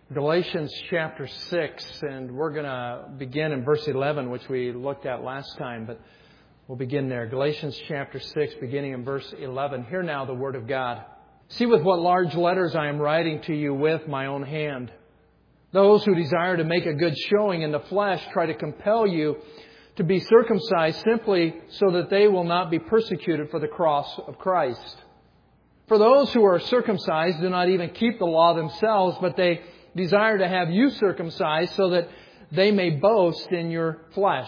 Galatians chapter 6, and we're going to begin in verse 11, which we looked at last time, but we'll begin there. Galatians chapter 6, beginning in verse 11. Hear now the Word of God. See with what large letters I am writing to you with my own hand. Those who desire to make a good showing in the flesh try to compel you to be circumcised simply so that they will not be persecuted for the cross of Christ. For those who are circumcised do not even keep the law themselves, but they desire to have you circumcised so that they may boast in your flesh.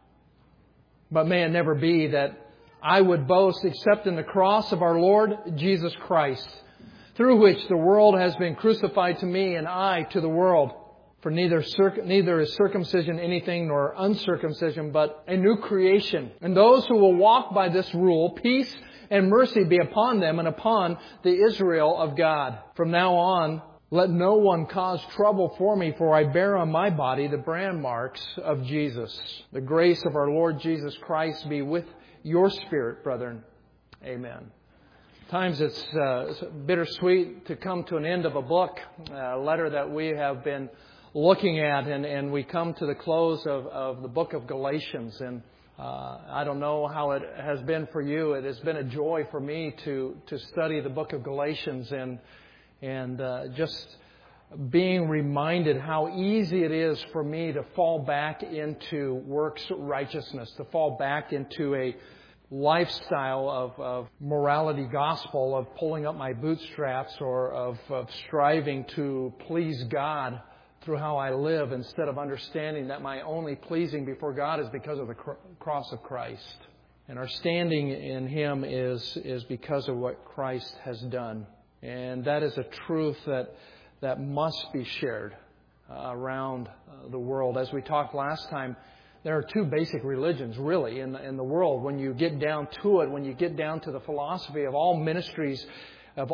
But may it never be that I would boast except in the cross of our Lord Jesus Christ, through which the world has been crucified to me and I to the world. For neither is circumcision anything nor uncircumcision, but a new creation. And those who will walk by this rule, peace and mercy be upon them and upon the Israel of God. From now on, let no one cause trouble for me, for I bear on my body the brand marks of Jesus. The grace of our Lord Jesus Christ be with your spirit, brethren. Amen. Times it's bittersweet to come to an end of a book, a letter that we have been looking at, and we come to the close of the book of Galatians. And I don't know how it has been for you. It has been a joy for me to study the book of Galatians and just being reminded how easy it is for me to fall back into works righteousness, to fall back into a lifestyle of morality gospel, of pulling up my bootstraps or of striving to please God through how I live, instead of understanding that my only pleasing before God is because of the cross of Christ. And our standing in Him is because of what Christ has done. And that is a truth that must be shared around the world. As we talked last time, there are two basic religions, really, in the world. When you get down to it, when you get down to the philosophy of all ministries, of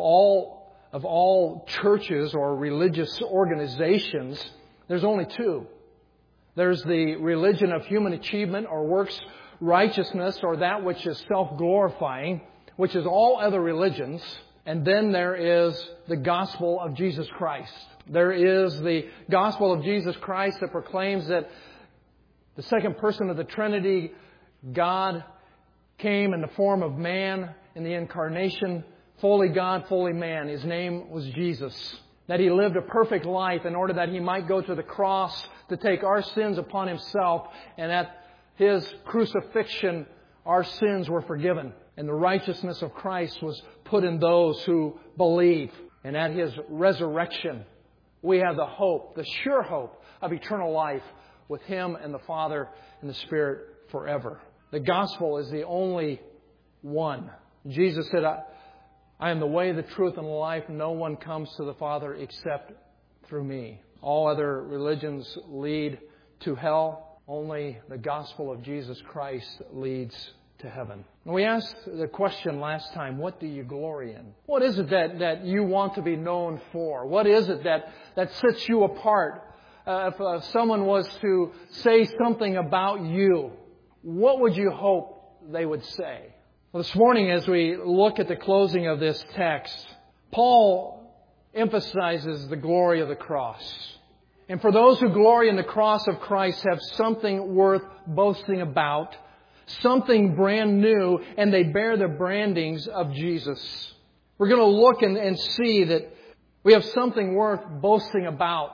all churches or religious organizations, there's only two. There's the religion of human achievement or works righteousness, or that which is self-glorifying, which is all other religions. And then there is the gospel of Jesus Christ. There is the gospel of Jesus Christ that proclaims that the second person of the Trinity, God, came in the form of man in the incarnation, fully God, fully man. His name was Jesus. That He lived a perfect life in order that He might go to the cross to take our sins upon Himself. And at His crucifixion, our sins were forgiven. And the righteousness of Christ was put in those who believe. And at His resurrection, we have the hope, the sure hope of eternal life with Him and the Father and the Spirit forever. The gospel is the only one. Jesus said, I am the way, the truth, and the life. No one comes to the Father except through me. All other religions lead to hell. Only the gospel of Jesus Christ leads to heaven. And we asked the question last time, what do you glory in? What is it that you want to be known for? What is it that sets you apart? If someone was to say something about you, what would you hope they would say? Well, this morning, as we look at the closing of this text, Paul emphasizes the glory of the cross. And for those who glory in the cross of Christ, have something worth boasting about, something brand new, and they bear the brandings of Jesus. We're going to look and see that we have something worth boasting about.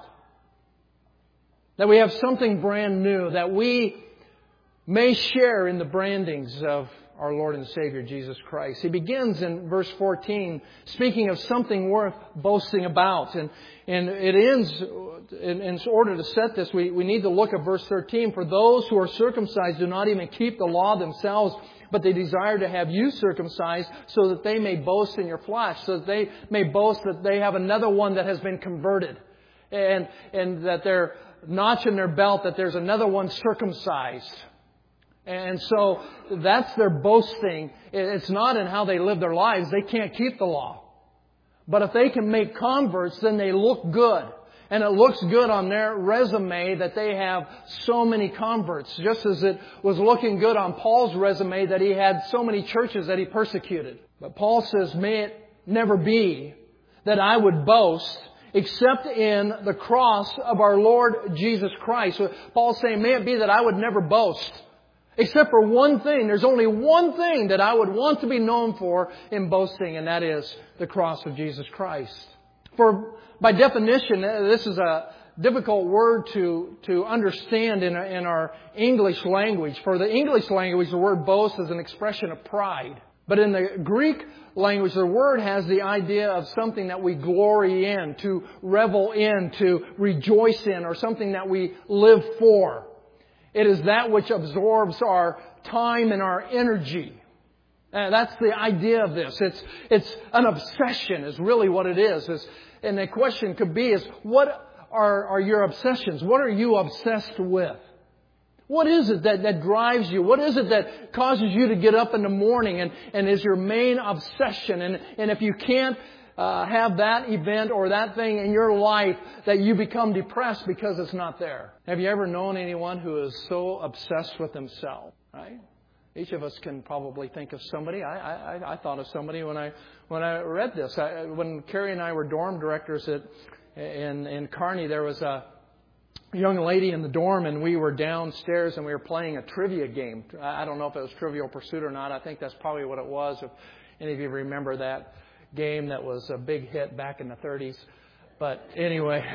That we have something brand new, that we may share in the brandings of our Lord and Savior Jesus Christ. He begins in verse 14 speaking of something worth boasting about. And it ends, in order to set this, we need to look at verse 13. For those who are circumcised do not even keep the law themselves, but they desire to have you circumcised so that they may boast in your flesh, so that they may boast that they have another one that has been converted. And that they're notch in their belt, that there's another one circumcised. And so that's their boasting. It's not in how they live their lives. They can't keep the law. But if they can make converts, then they look good. And it looks good on their resume that they have so many converts. Just as it was looking good on Paul's resume that he had so many churches that he persecuted. But Paul says, may it never be that I would boast except in the cross of our Lord Jesus Christ. So Paul's saying, may it be that I would never boast. Except for one thing. There's only one thing that I would want to be known for in boasting, and that is the cross of Jesus Christ. For by definition, this is a difficult word to understand in our English language. For the English language, the word boast is an expression of pride. But in the Greek language, the word has the idea of something that we glory in, to revel in, to rejoice in, or something that we live for. It is that which absorbs our time and our energy. That's the idea of this. It's an obsession is really what it is. And the question could be what are your obsessions? What are you obsessed with? What is it that drives you? What is it that causes you to get up in the morning and is your main obsession? And if you can't have that event or that thing in your life, that you become depressed because it's not there. Have you ever known anyone who is so obsessed with themselves? Right? Each of us can probably think of somebody. I thought of somebody when I read this. When Carrie and I were dorm directors in Kearney, there was a young lady in the dorm, and we were downstairs and we were playing a trivia game. I don't know if it was Trivial Pursuit or not. I think that's probably what it was. If any of you remember that game, that was a big hit back in the 30s. But anyway,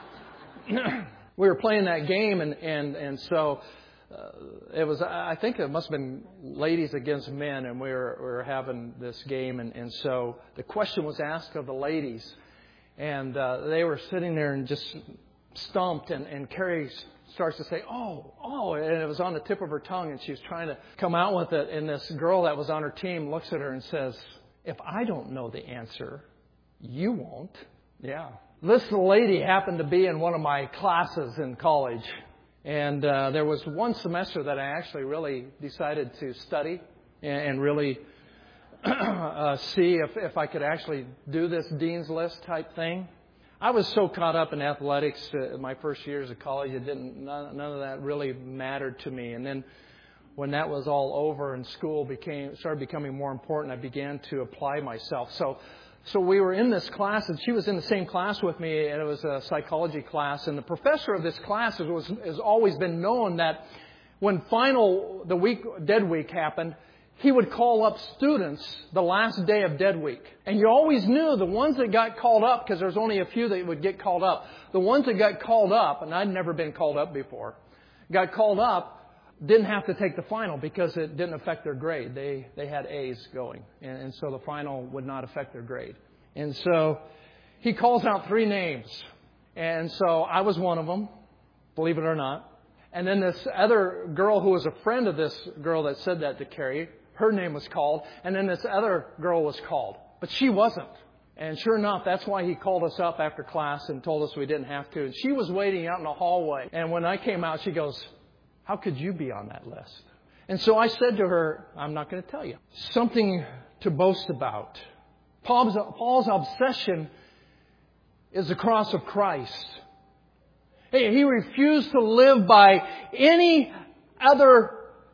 we were playing that game, and so it was. I think it must have been ladies against men, and we were having this game, and so the question was asked of the ladies, and they were sitting there and just stumped, and Carrie starts to say, oh, and it was on the tip of her tongue, and she was trying to come out with it, and this girl that was on her team looks at her and says, if I don't know the answer, you won't. Yeah. This lady happened to be in one of my classes in college, and there was one semester that I actually really decided to study and really see if I could actually do this Dean's List type thing. I was so caught up in athletics my first years of college, none of that really mattered to me. And then when that was all over and school started becoming more important, I began to apply myself. So we were in this class, and she was in the same class with me, and it was a psychology class. And the professor of this class has always been known that when Dead Week happened, he would call up students the last day of Dead Week. And you always knew the ones that got called up, because there's only a few that would get called up. The ones that got called up, and I'd never been called up before, got called up, didn't have to take the final because it didn't affect their grade. They had A's going. And so the final would not affect their grade. And so he calls out 3 names. And so I was one of them, believe it or not. And then this other girl who was a friend of this girl that said that to Carrie, her name was called. And then this other girl was called. But she wasn't. And sure enough, that's why he called us up after class and told us we didn't have to. And she was waiting out in the hallway. And when I came out, she goes, how could you be on that list? And so I said to her, I'm not going to tell you. Something to boast about. Paul's obsession is the cross of Christ. He refused to live by any other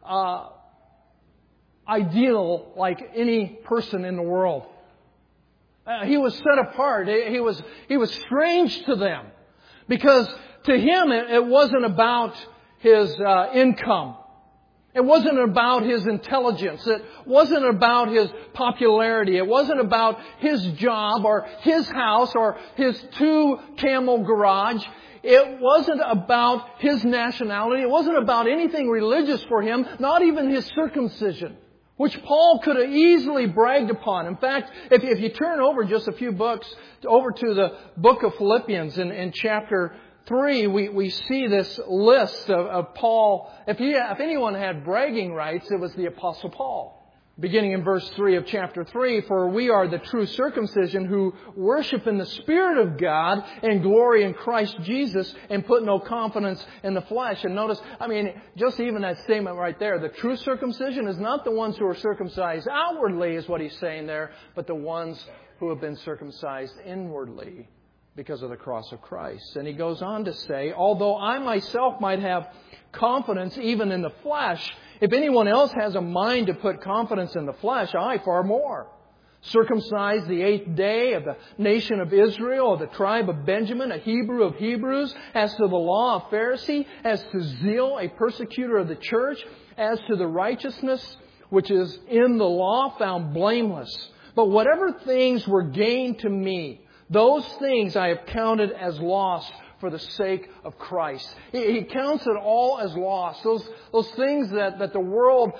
ideal like any person in the world. He was set apart. He was strange to them. Because to him, it wasn't about his income. It wasn't about his intelligence. It wasn't about his popularity. It wasn't about his job or his house or his 2-camel garage. It wasn't about his nationality. It wasn't about anything religious for him, not even his circumcision, which Paul could have easily bragged upon. In fact, if you turn over just a few books, over to the book of Philippians in chapter 3, we see this list of Paul. If anyone had bragging rights, it was the Apostle Paul. Beginning in verse 3 of chapter 3, for we are the true circumcision who worship in the Spirit of God and glory in Christ Jesus and put no confidence in the flesh. And notice, just even that statement right there, the true circumcision is not the ones who are circumcised outwardly, is what he's saying there, but the ones who have been circumcised inwardly because of the cross of Christ. And he goes on to say, although I myself might have confidence even in the flesh, if anyone else has a mind to put confidence in the flesh, I far more. circumcised the 8th day, of the nation of Israel, of the tribe of Benjamin, a Hebrew of Hebrews, as to the law, a Pharisee, as to zeal, a persecutor of the church, as to the righteousness which is in the law, found blameless. But whatever things were gained to me, those things I have counted as loss for the sake of Christ. He counts it all as loss. Those things that the world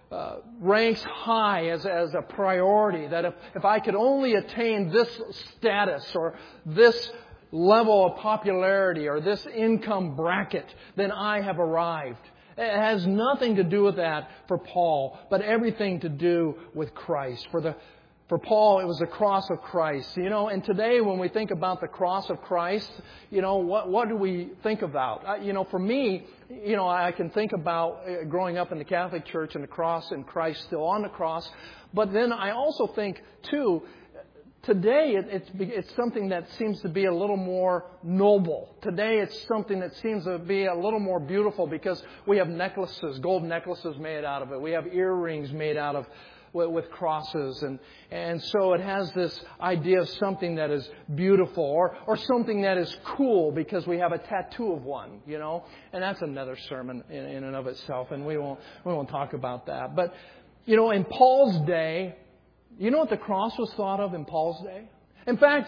ranks high as a priority, that if I could only attain this status or this level of popularity or this income bracket, then I have arrived. It has nothing to do with that for Paul, but everything to do with Christ. For Paul, it was the cross of Christ. And today when we think about the cross of Christ, what do we think about? For me, I can think about growing up in the Catholic Church and the cross and Christ still on the cross. But then I also think, too, today it's something that seems to be a little more noble. Today it's something that seems to be a little more beautiful because we have necklaces, gold necklaces made out of it. We have earrings made out of with crosses, and so it has this idea of something that is beautiful or something that is cool because we have a tattoo of one, and that's another sermon in and of itself, and we won't talk about that. But in Paul's day, you know what the cross was thought of in Paul's day? In fact,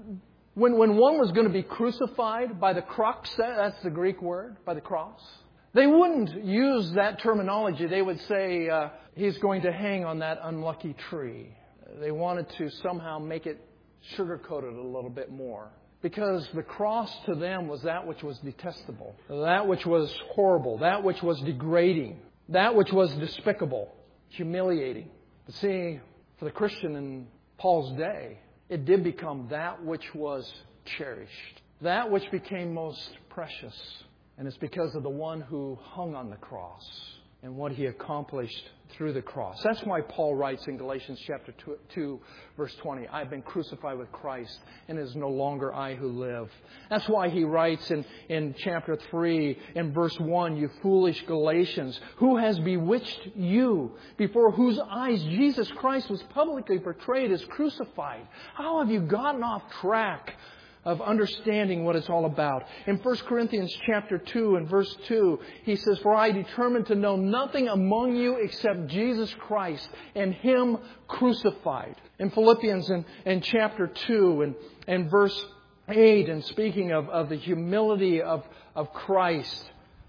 when one was going to be crucified by the crux, that's the Greek word, by the cross, they wouldn't use that terminology. They would say, he's going to hang on that unlucky tree. They wanted to somehow make it sugar-coated a little bit more. Because the cross to them was that which was detestable, that which was horrible, that which was degrading, that which was despicable, humiliating. But see, for the Christian in Paul's day, it did become that which was cherished, that which became most precious. And it's because of the one who hung on the cross and what he accomplished through the cross. That's why Paul writes in Galatians chapter 2, verse 20, I've been crucified with Christ, and it is no longer I who live. That's why he writes in chapter 3, in verse 1, you foolish Galatians, who has bewitched you, before whose eyes Jesus Christ was publicly portrayed as crucified? How have you gotten off track of understanding what it's all about? In 1 Corinthians chapter 2 and verse 2, he says, for I determined to know nothing among you except Jesus Christ and Him crucified. In Philippians in chapter 2 and verse 8, and speaking of the humility of Christ,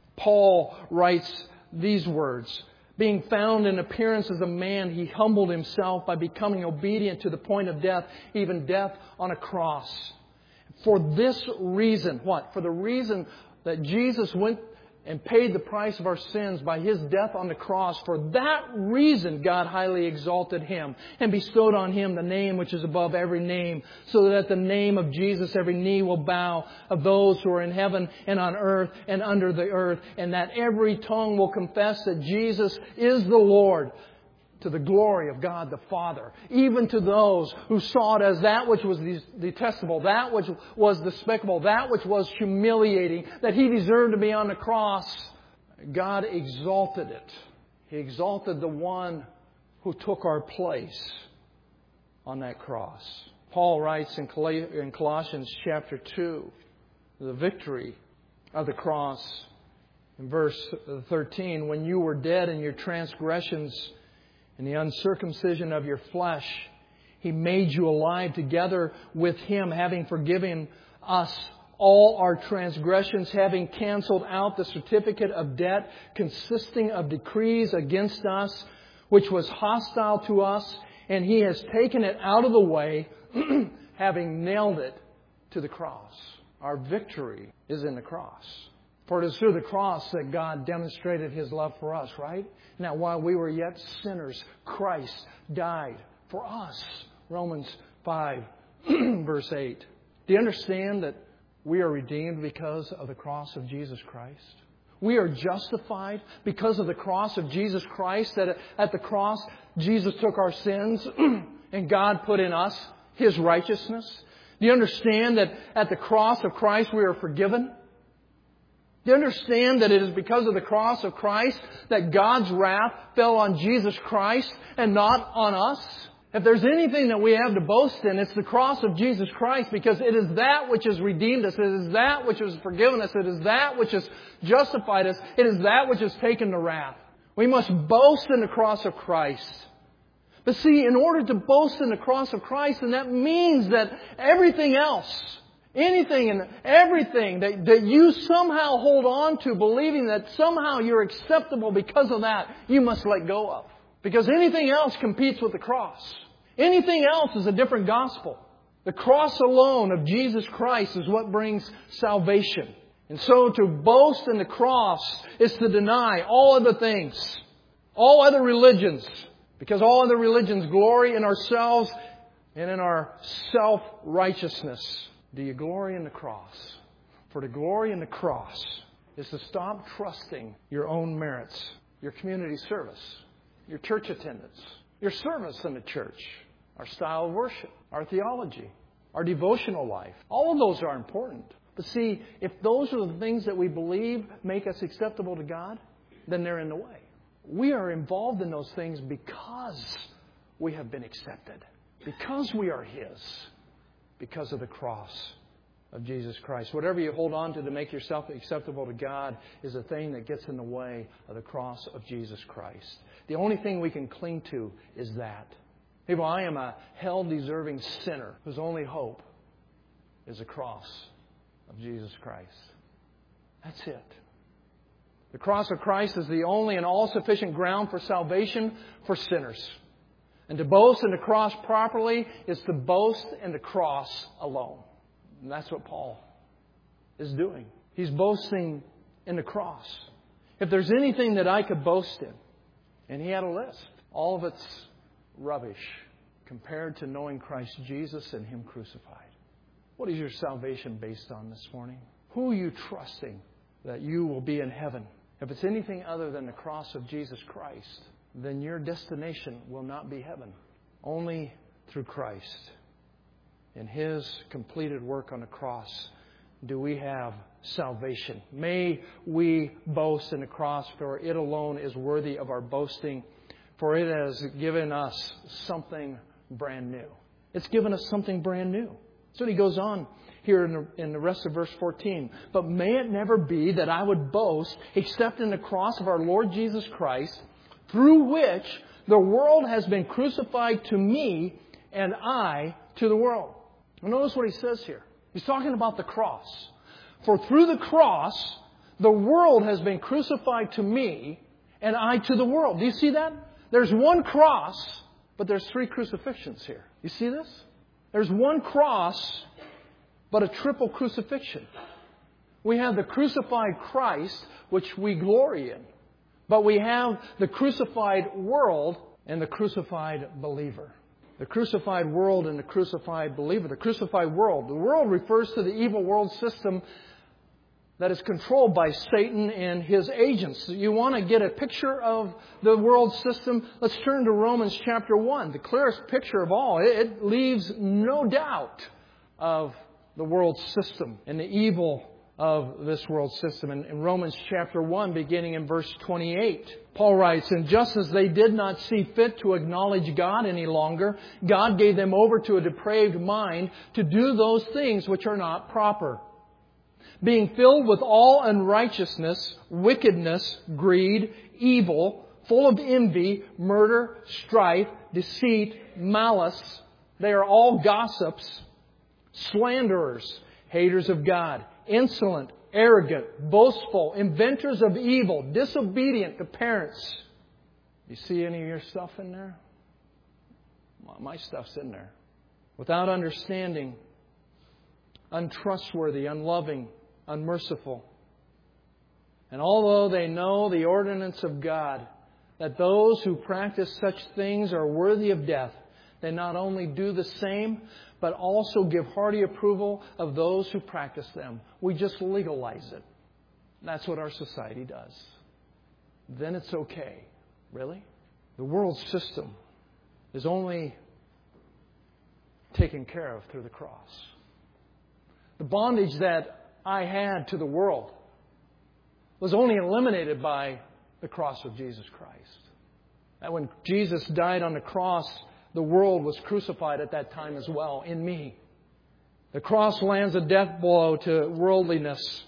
Paul writes these words, being found in appearance as a man, He humbled Himself by becoming obedient to the point of death, even death on a cross. For this reason, what? For the reason that Jesus went and paid the price of our sins by His death on the cross. For that reason, God highly exalted Him and bestowed on Him the name which is above every name, so that at the name of Jesus every knee will bow, of those who are in heaven and on earth and under the earth, and that every tongue will confess that Jesus is the Lord, to the glory of God the Father. Even to those who saw it as that which was detestable, that which was despicable, that which was humiliating, that He deserved to be on the cross, God exalted it. He exalted the one who took our place on that cross. Paul writes in Colossians chapter 2, the victory of the cross. In verse 13, when you were dead in your transgressions and the uncircumcision of your flesh, He made you alive together with Him, having forgiven us all our transgressions, having canceled out the certificate of debt consisting of decrees against us, which was hostile to us, and He has taken it out of the way, having nailed it to the cross. Our victory is in the cross. For it is through the cross that God demonstrated His love for us, right? Now, while we were yet sinners, Christ died for us. Romans 5, verse 8. Do you understand that we are redeemed because of the cross of Jesus Christ? We are justified because of the cross of Jesus Christ, that at the cross, Jesus took our sins and God put in us His righteousness. Do you understand that at the cross of Christ we are forgiven? Do you understand that it is because of the cross of Christ that God's wrath fell on Jesus Christ and not on us? If there's anything that we have to boast in, it's the cross of Jesus Christ, because it is that which has redeemed us. It is that which has forgiven us. It is that which has justified us. It is that which has taken the wrath. We must boast in the cross of Christ. But see, in order to boast in the cross of Christ, and that means that everything else, anything and everything that you somehow hold on to, believing that somehow you're acceptable because of that, you must let go of. Because anything else competes with the cross. Anything else is a different gospel. The cross alone of Jesus Christ is what brings salvation. And so to boast in the cross is to deny all other things, all other religions. Because all other religions glory in ourselves and in our self-righteousness. Do you glory in the cross? For to glory in the cross is to stop trusting your own merits, your community service, your church attendance, your service in the church, our style of worship, our theology, our devotional life. All of those are important. But see, if those are the things that we believe make us acceptable to God, then they're in the way. We are involved in those things because we have been accepted. Because we are His. Because of the cross of Jesus Christ. Whatever you hold on to make yourself acceptable to God is a thing that gets in the way of the cross of Jesus Christ. The only thing we can cling to is that. People, I am a hell-deserving sinner whose only hope is the cross of Jesus Christ. That's it. The cross of Christ is the only and all-sufficient ground for salvation for sinners. And to boast in the cross properly is to boast in the cross alone. And that's what Paul is doing. He's boasting in the cross. If there's anything that I could boast in, and he had a list, all of it's rubbish compared to knowing Christ Jesus and Him crucified. What is your salvation based on this morning? Who are you trusting that you will be in heaven? If it's anything other than the cross of Jesus Christ, then your destination will not be heaven. Only through Christ. In His completed work on the cross do we have salvation. May we boast in the cross, for it alone is worthy of our boasting, for it has given us something brand new. It's given us something brand new. So he goes on here in the rest of verse 14. But may it never be that I would boast except in the cross of our Lord Jesus Christ, through which the world has been crucified to me and I to the world. Now notice what he says here. He's talking about the cross. For through the cross, the world has been crucified to me and I to the world. Do you see that? There's one cross, but there's three crucifixions here. You see this? There's one cross, but a triple crucifixion. We have the crucified Christ, which we glory in. But we have the crucified world and the crucified believer. The crucified world and the crucified believer. The crucified world. The world refers to the evil world system that is controlled by Satan and his agents. You want to get a picture of the world system? Let's turn to Romans chapter 1. The clearest picture of all. It leaves no doubt of the world system and the evil of this world system. In Romans chapter 1, beginning in verse 28, Paul writes, And just as they did not see fit to acknowledge God any longer, God gave them over to a depraved mind to do those things which are not proper, being filled with all unrighteousness, wickedness, greed, evil, full of envy, murder, strife, deceit, malice. They are all gossips, slanderers, haters of God, insolent, arrogant, boastful, inventors of evil, disobedient to parents. You see any of your stuff in there? My stuff's in there. Without understanding, untrustworthy, unloving, unmerciful. And although they know the ordinance of God, that those who practice such things are worthy of death, they not only do the same, but also give hearty approval of those who practice them. We just legalize it. That's what our society does. Then it's okay. Really? The world system is only taken care of through the cross. The bondage that I had to the world was only eliminated by the cross of Jesus Christ. That when Jesus died on the cross, the world was crucified at that time as well, in me. The cross lands a death blow to worldliness.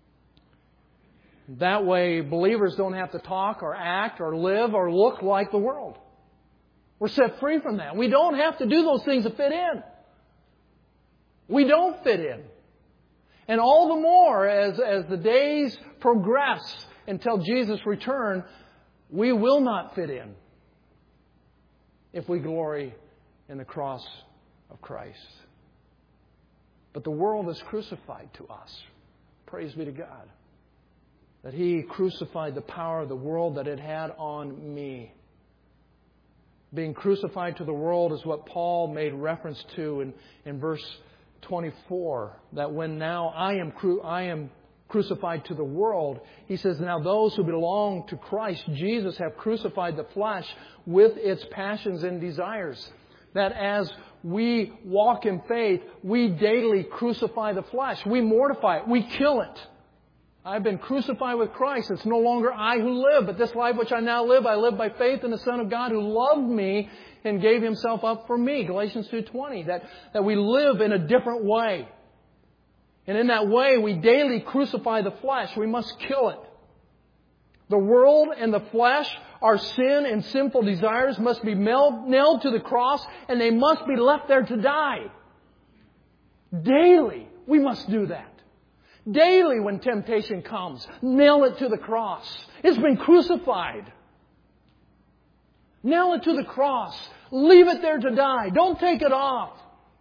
That way, believers don't have to talk or act or live or look like the world. We're set free from that. We don't have to do those things to fit in. We don't fit in. And all the more as the days progress until Jesus' return, we will not fit in if we glory in the cross of Christ. But the world is crucified to us. Praise be to God that He crucified the power of the world that it had on me. Being crucified to the world is what Paul made reference to in verse 24. That when now I am crucified to the world, he says, now those who belong to Christ Jesus have crucified the flesh with its passions and desires. That as we walk in faith, we daily crucify the flesh. We mortify it. We kill it. I've been crucified with Christ. It's no longer I who live, but this life which I now live, I live by faith in the Son of God who loved me and gave Himself up for me. Galatians 2:20. That we live in a different way. And in that way, we daily crucify the flesh. We must kill it. The world and the flesh, our sin and sinful desires must be nailed to the cross, and they must be left there to die. Daily, we must do that. Daily when temptation comes, nail it to the cross. It's been crucified. Nail it to the cross. Leave it there to die. Don't take it off.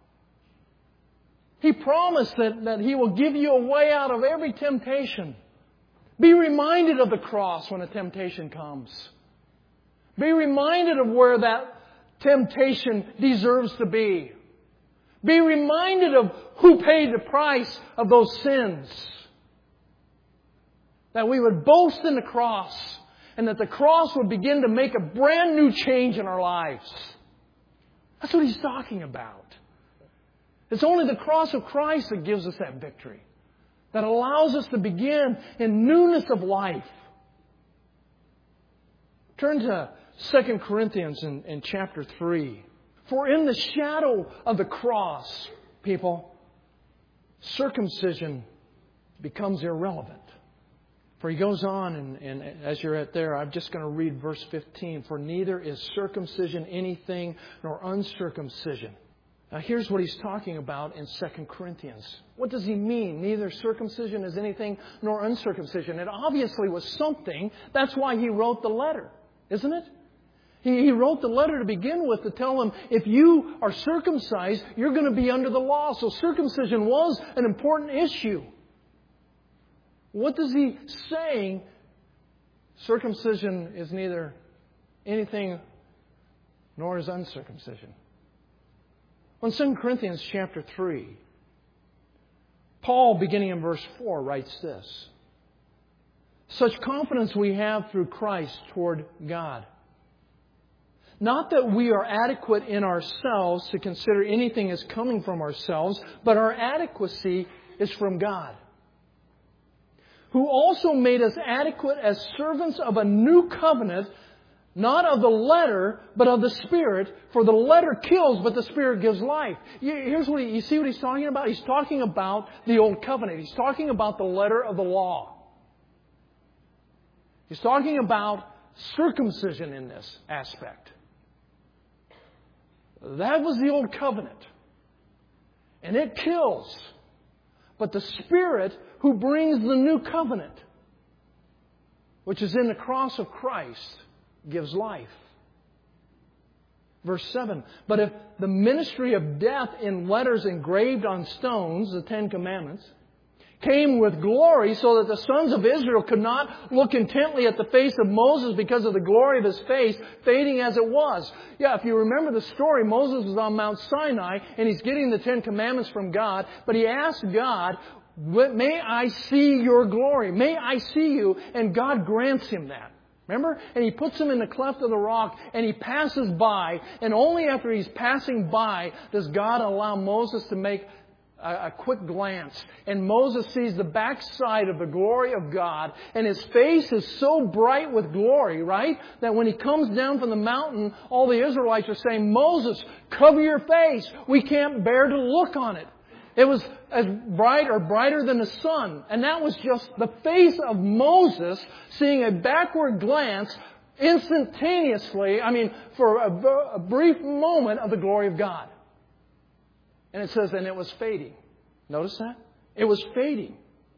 He promised that He will give you a way out of every temptation. Be reminded of the cross when a temptation comes. Be reminded of where that temptation deserves to be. Be reminded of who paid the price of those sins. That we would boast in the cross and that the cross would begin to make a brand new change in our lives. That's what He's talking about. It's only the cross of Christ that gives us that victory. That allows us to begin in newness of life. Turn to 2 Corinthians in chapter 3. For in the shadow of the cross, people, circumcision becomes irrelevant. For he goes on, and as you're at there, I'm just going to read verse 15. For neither is circumcision anything nor uncircumcision. Now here's what he's talking about in 2 Corinthians. What does he mean? Neither circumcision is anything nor uncircumcision. It obviously was something. That's why he wrote the letter, isn't it? He wrote the letter to begin with to tell them, if you are circumcised, you're going to be under the law. So circumcision was an important issue. What does he say? Circumcision is neither anything nor is uncircumcision. In 2 Corinthians chapter 3, Paul, beginning in verse 4, writes this. Such confidence we have through Christ toward God. Not that we are adequate in ourselves to consider anything as coming from ourselves, but our adequacy is from God, who also made us adequate as servants of a new covenant, not of the letter, but of the Spirit. For the letter kills, but the Spirit gives life. Here's what you see what he's talking about? He's talking about the Old Covenant. He's talking about the letter of the law. He's talking about circumcision in this aspect. That was the Old Covenant. And it kills. But the Spirit who brings the new covenant, which is in the cross of Christ, gives life. Verse 7. But if the ministry of death in letters engraved on stones, the Ten Commandments, came with glory so that the sons of Israel could not look intently at the face of Moses because of the glory of his face, fading as it was. Yeah, if you remember the story, Moses was on Mount Sinai and he's getting the Ten Commandments from God, but he asked God, may I see your glory? May I see you? And God grants him that. Remember? And he puts him in the cleft of the rock and he passes by. And only after he's passing by does God allow Moses to make a quick glance. And Moses sees the backside of the glory of God. And his face is so bright with glory, right? That when he comes down from the mountain, all the Israelites are saying, Moses, cover your face. We can't bear to look on it. It was as bright or brighter than the sun. And that was just the face of Moses seeing a backward glance instantaneously, for a brief moment of the glory of God. And it says, and it was fading. Notice that? It was fading.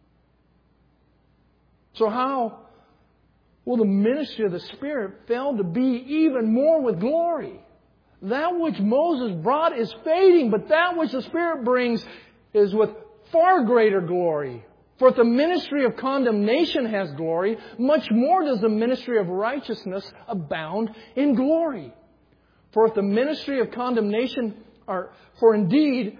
So how will the ministry of the Spirit fail to be even more with glory? That which Moses brought is fading, but that which the Spirit brings is with far greater glory. For if the ministry of condemnation has glory, much more does the ministry of righteousness abound in glory. For if the ministry of condemnation For indeed,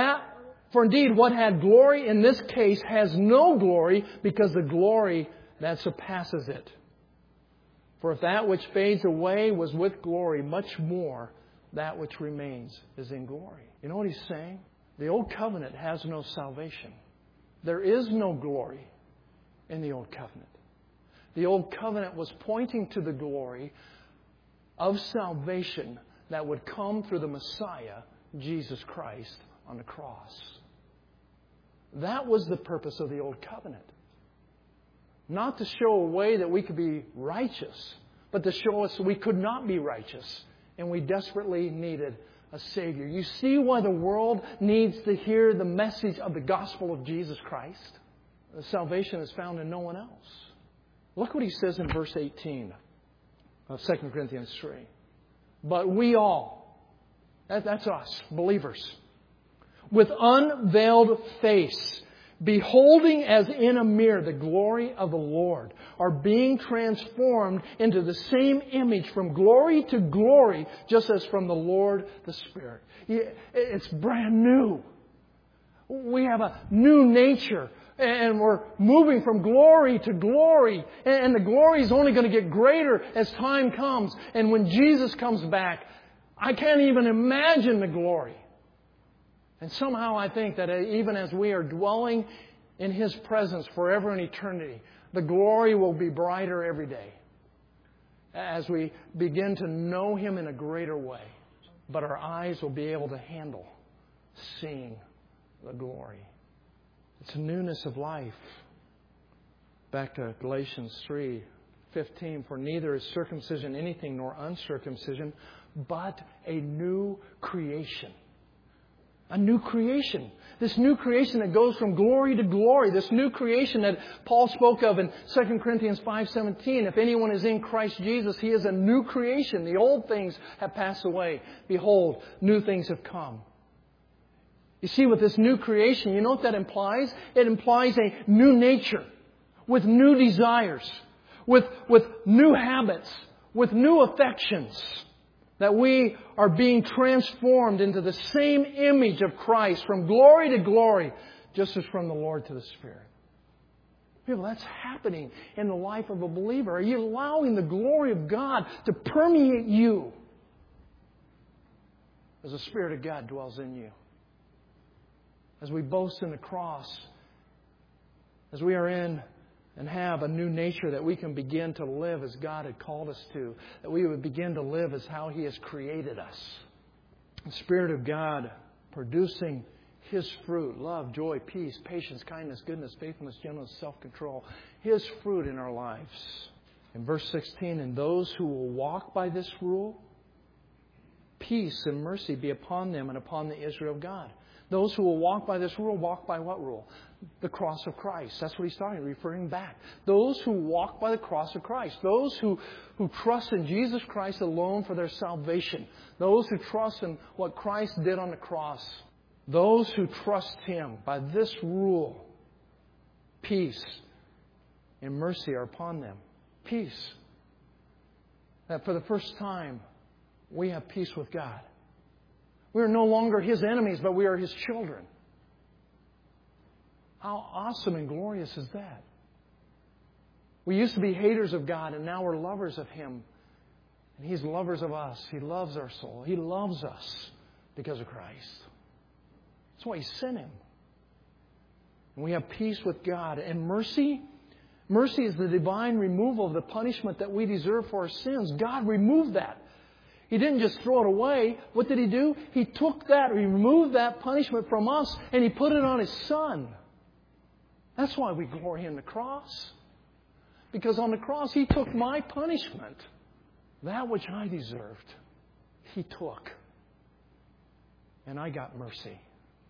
what had glory in this case has no glory, because the glory that surpasses it. For if that which fades away was with glory, much more that which remains is in glory. You know what he's saying? The Old Covenant has no salvation. There is no glory in the Old Covenant. The Old Covenant was pointing to the glory of salvation that would come through the Messiah, Jesus Christ, on the cross. That was the purpose of the Old Covenant. Not to show a way that we could be righteous, but to show us we could not be righteous, and we desperately needed a Savior. You see why the world needs to hear the message of the gospel of Jesus Christ? The salvation is found in no one else. Look what he says in verse 18 of 2 Corinthians 3. But we all, that's us, believers, with unveiled face, beholding as in a mirror the glory of the Lord, are being transformed into the same image from glory to glory, just as from the Lord the Spirit. It's brand new. We have a new nature, and we're moving from glory to glory. And the glory is only going to get greater as time comes. And when Jesus comes back, I can't even imagine the glory. And somehow I think that even as we are dwelling in His presence forever and eternity, the glory will be brighter every day as we begin to know Him in a greater way. But our eyes will be able to handle seeing the glory. It's a newness of life. Back to Galatians 3:15. For neither is circumcision anything nor uncircumcision, but a new creation. A new creation. This new creation that goes from glory to glory. This new creation that Paul spoke of in 2 Corinthians 5:17. If anyone is in Christ Jesus, he is a new creation. The old things have passed away. Behold, new things have come. You see, with this new creation, you know what that implies? It implies a new nature with new desires, with new habits, with new affections. That we are being transformed into the same image of Christ from glory to glory, just as from the Lord to the Spirit. People, that's happening in the life of a believer. Are you allowing the glory of God to permeate you as the Spirit of God dwells in you? As we boast in the cross, as we are in and have a new nature that we can begin to live as God had called us to. That we would begin to live as how He has created us. The Spirit of God producing His fruit. Love, joy, peace, patience, kindness, goodness, faithfulness, gentleness, self-control. His fruit in our lives. In verse 16, and those who will walk by this rule, peace and mercy be upon them and upon the Israel of God. Those who will walk by this rule, walk by what rule? The cross of Christ. That's what he's talking, referring back. Those who walk by the cross of Christ. Those who trust in Jesus Christ alone for their salvation. Those who trust in what Christ did on the cross. Those who trust Him by this rule. Peace and mercy are upon them. Peace. That for the first time, we have peace with God. We are no longer His enemies, but we are His children. How awesome and glorious is that? We used to be haters of God, and now we're lovers of Him. And He's lovers of us. He loves our soul. He loves us because of Christ. That's why He sent Him. And we have peace with God. And mercy is the divine removal of the punishment that we deserve for our sins. God removed that. He didn't just throw it away. What did He do? He took that, He removed that punishment from us, and He put it on His Son. That's why we glory in the cross. Because on the cross, He took my punishment. That which I deserved, He took. And I got mercy.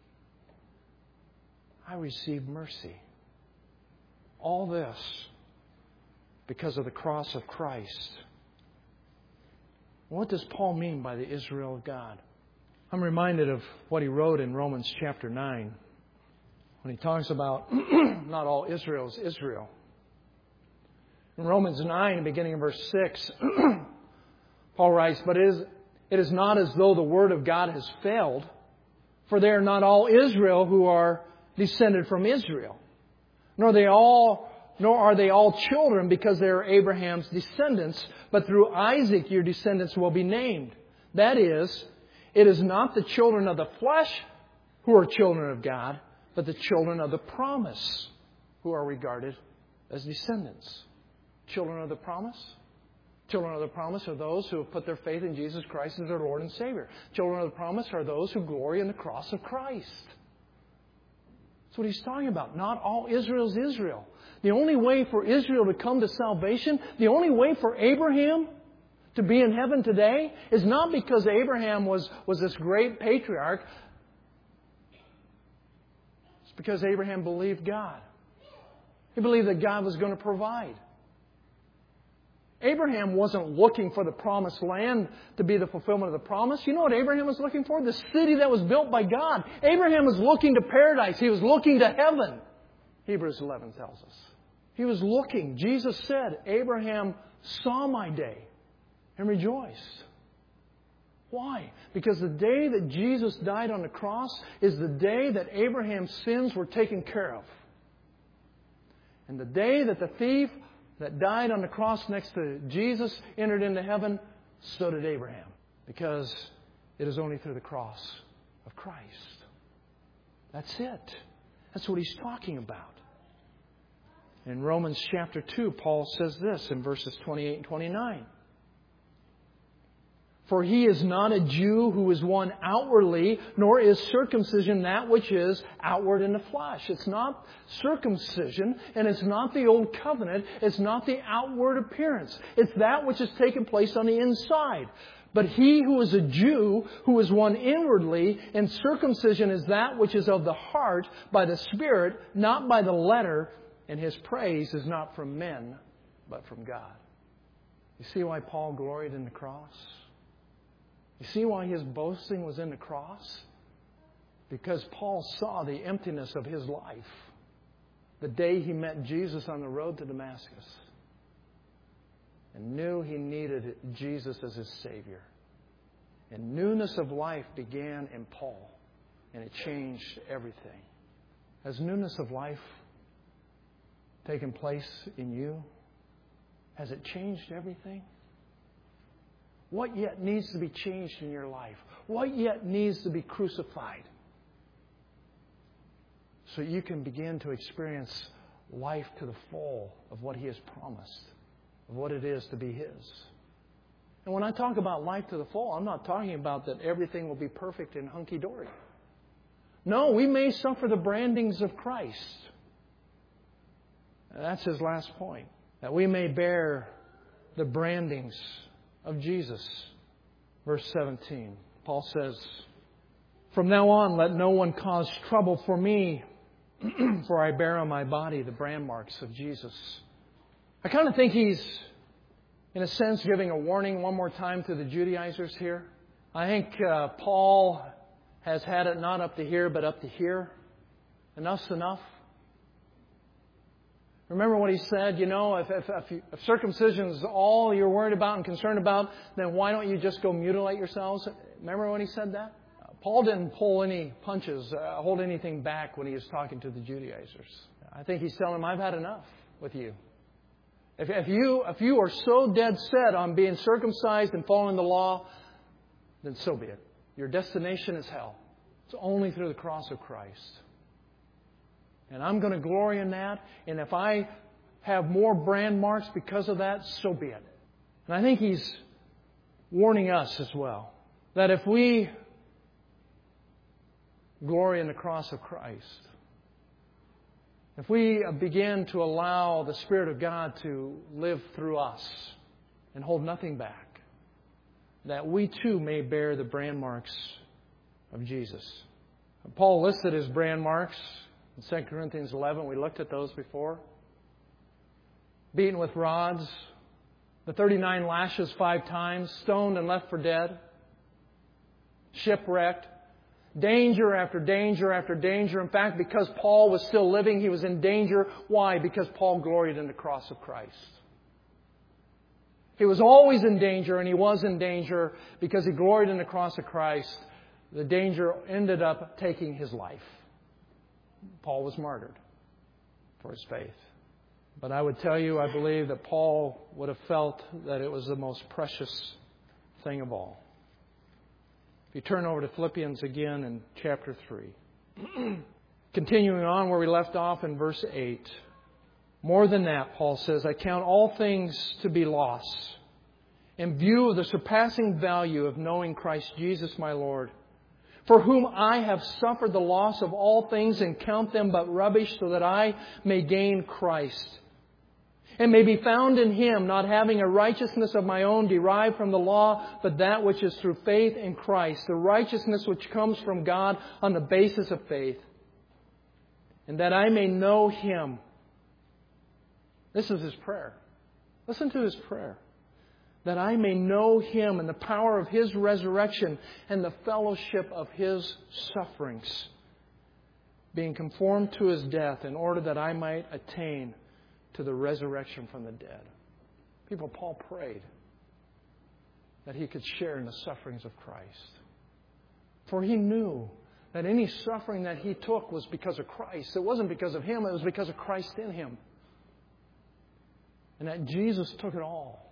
I received mercy. All this because of the cross of Christ. What does Paul mean by the Israel of God? I'm reminded of what he wrote in Romans chapter 9 when he talks about not all Israel is Israel. In Romans 9, beginning in verse 6, Paul writes, "But it is not as though the word of God has failed, for they are not all Israel who are descended from Israel, nor are they all children because they are Abraham's descendants, but through Isaac your descendants will be named. That is, it is not the children of the flesh who are children of God, but the children of the promise who are regarded as descendants." Children of the promise? Children of the promise are those who have put their faith in Jesus Christ as their Lord and Savior. Children of the promise are those who glory in the cross of Christ. That's what he's talking about. Not all Israel is Israel. The only way for Israel to come to salvation, the only way for Abraham to be in heaven today is not because Abraham was this great patriarch. It's because Abraham believed God. He believed that God was going to provide. Abraham wasn't looking for the promised land to be the fulfillment of the promise. You know what Abraham was looking for? The city that was built by God. Abraham was looking to paradise. He was looking to heaven. Hebrews 11 tells us. He was looking. Jesus said, Abraham saw my day and rejoiced. Why? Because the day that Jesus died on the cross is the day that Abraham's sins were taken care of. And the day that the thief that died on the cross next to Jesus entered into heaven, so did Abraham. Because it is only through the cross of Christ. That's it. That's what he's talking about. In Romans chapter 2, Paul says this in verses 28 and 29. For he is not a Jew who is one outwardly, nor is circumcision that which is outward in the flesh. It's not circumcision, and it's not the old covenant. It's not the outward appearance. It's that which has taken place on the inside. But he who is a Jew, who is one inwardly, and circumcision is that which is of the heart by the Spirit, not by the letter, and his praise is not from men, but from God. You see why Paul gloried in the cross? You see why his boasting was in the cross? Because Paul saw the emptiness of his life the day he met Jesus on the road to Damascus and knew he needed Jesus as his Savior. And newness of life began in Paul, and it changed everything. Has newness of life taken place in you? Has it changed everything? What yet needs to be changed in your life? What yet needs to be crucified? So you can begin to experience life to the full of what He has promised, of what it is to be His. And when I talk about life to the full, I'm not talking about that everything will be perfect and hunky-dory. No, we may suffer the brandings of Christ. And that's his last point. That we may bear the brandings of Jesus. Verse 17, Paul says, "From now on, let no one cause trouble for me, for I bear on my body the brand marks of Jesus." I kind of think he's, in a sense, giving a warning one more time to the Judaizers here. I think Paul has had it not up to here, but up to here. Enough's enough. Remember what he said, if circumcision is all you're worried about and concerned about, then why don't you just go mutilate yourselves? Remember when he said that? Paul didn't pull any punches, hold anything back when he was talking to the Judaizers. I think he's telling them, I've had enough with you. If you are so dead set on being circumcised and following the law, then so be it. Your destination is hell. It's only through the cross of Christ. And I'm going to glory in that. And if I have more brand marks because of that, so be it. And I think He's warning us as well, that if we glory in the cross of Christ, if we begin to allow the Spirit of God to live through us and hold nothing back, that we too may bear the brand marks of Jesus. Paul listed his brand marks in 2 Corinthians 11. We looked at those before. Beaten with rods, the 39 lashes 5 times, stoned and left for dead, shipwrecked, danger after danger after danger. In fact, because Paul was still living, he was in danger. Why? Because Paul gloried in the cross of Christ. He was always in danger, and he was in danger because he gloried in the cross of Christ. The danger ended up taking his life. Paul was martyred for his faith. But I would tell you, I believe that Paul would have felt that it was the most precious thing of all. If you turn over to Philippians again in chapter 3. Continuing on where we left off in verse 8. More than that, Paul says, I count all things to be loss in view of the surpassing value of knowing Christ Jesus my Lord, for whom I have suffered the loss of all things and count them but rubbish, so that I may gain Christ and may be found in Him, not having a righteousness of my own derived from the law, but that which is through faith in Christ, the righteousness which comes from God on the basis of faith, and that I may know Him. This is his prayer. Listen to his prayer. That I may know Him and the power of His resurrection and the fellowship of His sufferings, being conformed to His death, in order that I might attain to the resurrection from the dead. Paul prayed that he could share in the sufferings of Christ. For he knew that any suffering that he took was because of Christ. It wasn't because of him, it was because of Christ in him. And that Jesus took it all.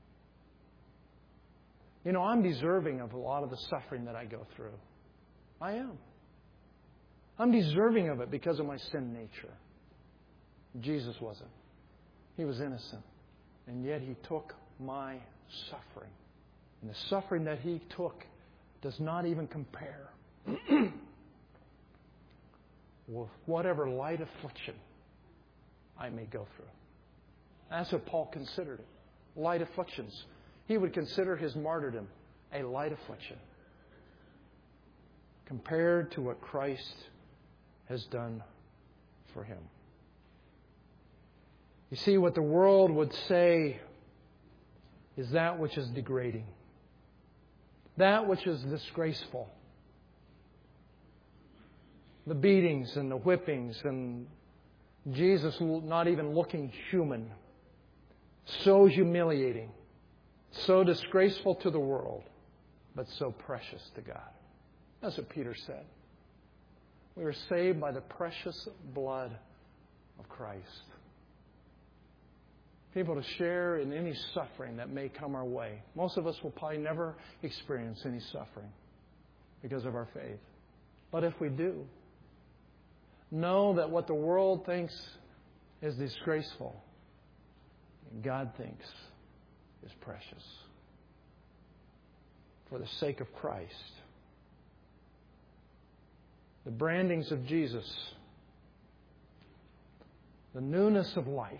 You know, I'm deserving of a lot of the suffering that I go through. I am. I'm deserving of it because of my sin nature. Jesus wasn't. He was innocent. And yet He took my suffering. And the suffering that He took does not even compare with whatever light affliction I may go through. That's what Paul considered it. Light afflictions. He would consider his martyrdom a light affliction compared to what Christ has done for him. You see, what the world would say is that which is degrading, that which is disgraceful. The beatings and the whippings and Jesus not even looking human. So humiliating, so disgraceful to the world, but so precious to God. That's what Peter said. We are saved by the precious blood of Christ. People to share in any suffering that may come our way. Most of us will probably never experience any suffering because of our faith. But if we do, know that what the world thinks is disgraceful, God thinks is precious. For the sake of Christ. The brandings of Jesus. The newness of life.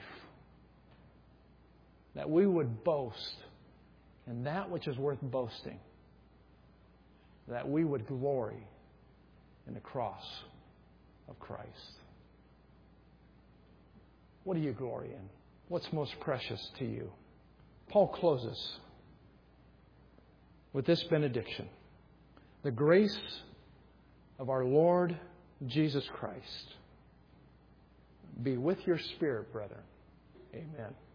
That we would boast in that which is worth boasting. That we would glory in the cross of Christ. What do you glory in? What's most precious to you? Paul closes with this benediction. The grace of our Lord Jesus Christ be with your spirit, brethren. Amen.